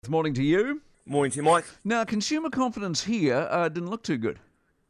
Good morning to you. Morning to you, Mike. Now, consumer confidence here didn't look too good.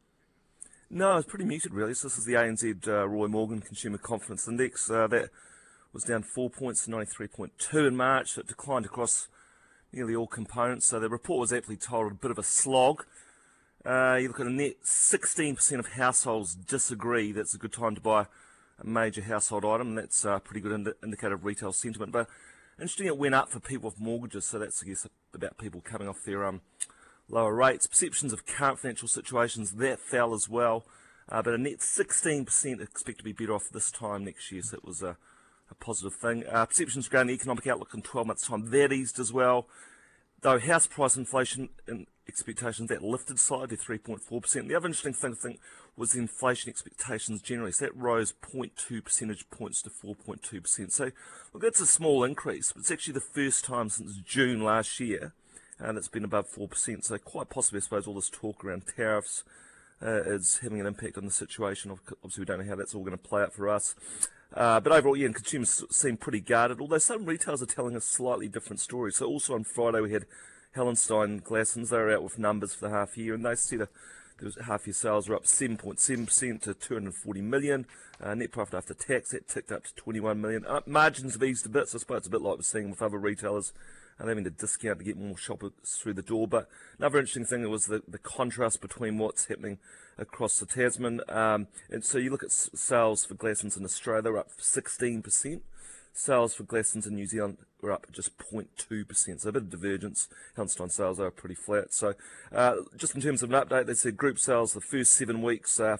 No, it's pretty muted, really. So this is the ANZ Roy Morgan Consumer Confidence Index. That was down 4 points to 93.2 in March. It declined across nearly all components. So the report was aptly titled a bit of a slog. You look at a net 16% of households disagree that's a good time to buy a major household item. That's a pretty good indicator of retail sentiment. But interesting, it went up for people with mortgages. So that's, I guess, about people coming off their lower rates. Perceptions of current financial situations, that fell as well. But a net 16% expect to be better off this time next year. So it was a positive thing. Perceptions regarding the economic outlook in 12 months' time, that eased as well. Though house price inflation and expectations, that lifted slightly to 3.4%. The other interesting thing, I think, was the inflation expectations generally. So that rose 0.2 percentage points to 4.2%. So, look, that's a small increase, but it's actually the first time since June last year that's been above 4%. So quite possibly, I suppose, all this talk around tariffs is having an impact on the situation. Obviously, we don't know how that's all going to play out for us. But overall, yeah, and consumers seem pretty guarded, although some retailers are telling a slightly different story. So also on Friday, we had Hallenstein Glassons. They were out with numbers for the half year, and they said there was half year sales were up 7.7% to 240 million. Net profit after tax, that ticked up to 21 million. Margins have eased a bit, so I suppose it's a bit like we're seeing with other retailers. And having to discount to get more shoppers through the door. But another interesting thing was the contrast between what's happening across the Tasman. And so you look at sales for Glassons in Australia, they're up 16%. Sales for Glassons in New Zealand were up just 0.2%. So a bit of divergence. Hallenstein sales are pretty flat. So just in terms of an update, they said group sales the first 7 weeks are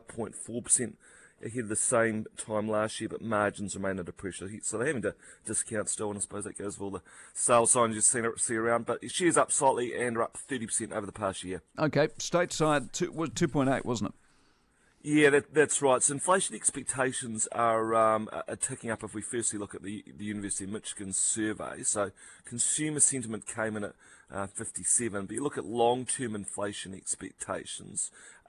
5.4% ahead of the same time last year, but margins remain under pressure. So they're having to discount still, and I suppose that goes with all the sales signs you see around. But shares up slightly and are up 30% over the past year. Okay, stateside was 2.8, wasn't it? Yeah, that's right. So inflation expectations are ticking up if we firstly look at the University of Michigan survey. So consumer sentiment came in at 57, but you look at long-term inflation expectations,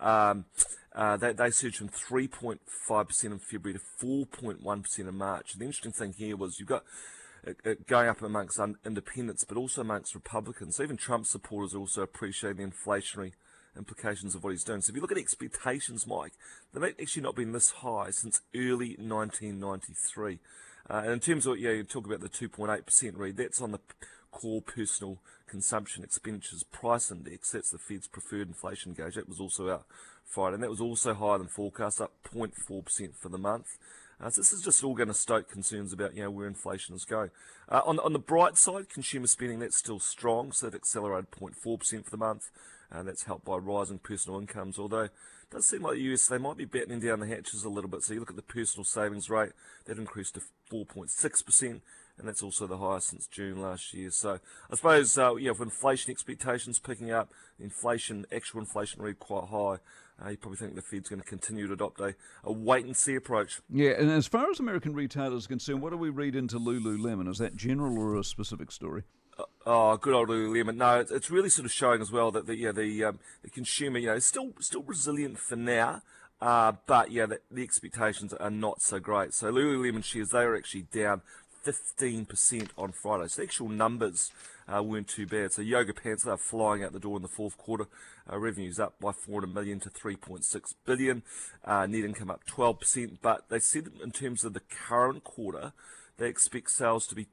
they surged from 3.5% in February to 4.1% in March. And the interesting thing here was you've got going up amongst independents, but also amongst Republicans. So even Trump supporters are also appreciating the inflationary implications of what he's doing. So if you look at expectations, Mike, they've actually not been this high since early 1993. And in terms of, you talk about the 2.8% read, that's on the core personal consumption expenditures price index. That's the Fed's preferred inflation gauge. That was also out Friday, and that was also higher than forecast, up 0.4% for the month. So this is just all going to stoke concerns about where inflation is going. On the bright side, consumer spending, that's still strong, so it accelerated 0.4% for the month. That's helped by rising personal incomes, although it does seem like the US, they might be battening down the hatches a little bit. So you look at the personal savings rate, that increased to 4.6%, and that's also the highest since June last year. So I suppose, with inflation expectations picking up, actual inflation read quite high, you probably think the Fed's going to continue to adopt a wait-and-see approach. Yeah, and as far as American retailers are concerned, what do we read into Lululemon? Is that general or a specific story? Oh, good old Lululemon. No, it's really sort of showing as well that the consumer, is still resilient for now. But the expectations are not so great. So Lululemon shares, they are actually down 15% on Friday. So the actual numbers weren't too bad. So yoga pants are flying out the door in the fourth quarter. Revenues up by 400 million to 3.6 billion. Net income up 12%. But they said in terms of the current quarter, they expect sales to be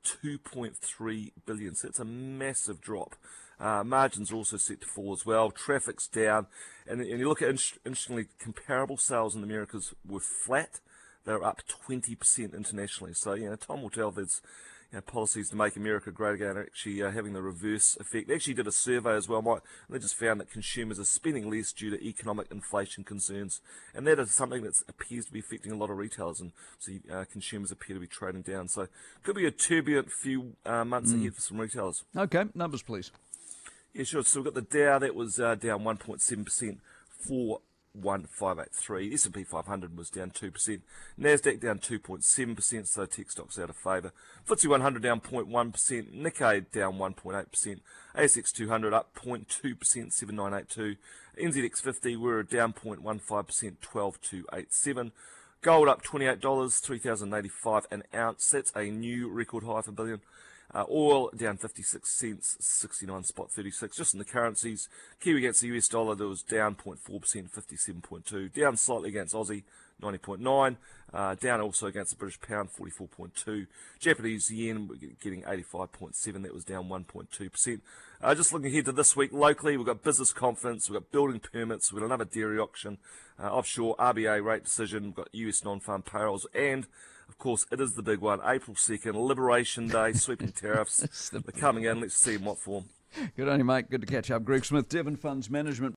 2.3 billion. So it's a massive drop. Margins are also set to fall as well. Traffic's down. And you look at, interestingly, comparable sales in the Americas were flat. They're up 20% internationally. So, time will tell if there's policies to make America great again are actually having the reverse effect. They actually did a survey as well, Mike, and they just found that consumers are spending less due to economic inflation concerns. And that is something that appears to be affecting a lot of retailers, and so consumers appear to be trading down. So could be a turbulent few months ahead for some retailers. Okay, numbers please. Yeah, sure. So we've got the Dow, that was down 1.7% for 1583. S&P 500 was down 2%. Nasdaq down 2.7%, so tech stocks out of favour. FTSE 100 down 0.1%. Nikkei down 1.8%. ASX 200 up 0.2%, 7982. NZX 50 were down 0.15%, 12287. Gold up $28, $3,085 an ounce. That's a new record high for bullion. Oil down 56 cents, 69.36. Just in the currencies, Kiwi against the US dollar, there was down 0.4%, 57.2. Down slightly against Aussie, 90.9. Down also against the British pound, 44.2. Japanese yen getting 85.7. That was down 1.2%. Just looking ahead to this week locally, we've got business confidence, we've got building permits, we've got another dairy auction, offshore RBA rate decision, we've got US non-farm payrolls, and of course, it is the big one, April 2nd, Liberation Day, sweeping tariffs. They're coming in. Let's see in what form. Good on you, mate. Good to catch up. Greg Smith, Devon Funds Management.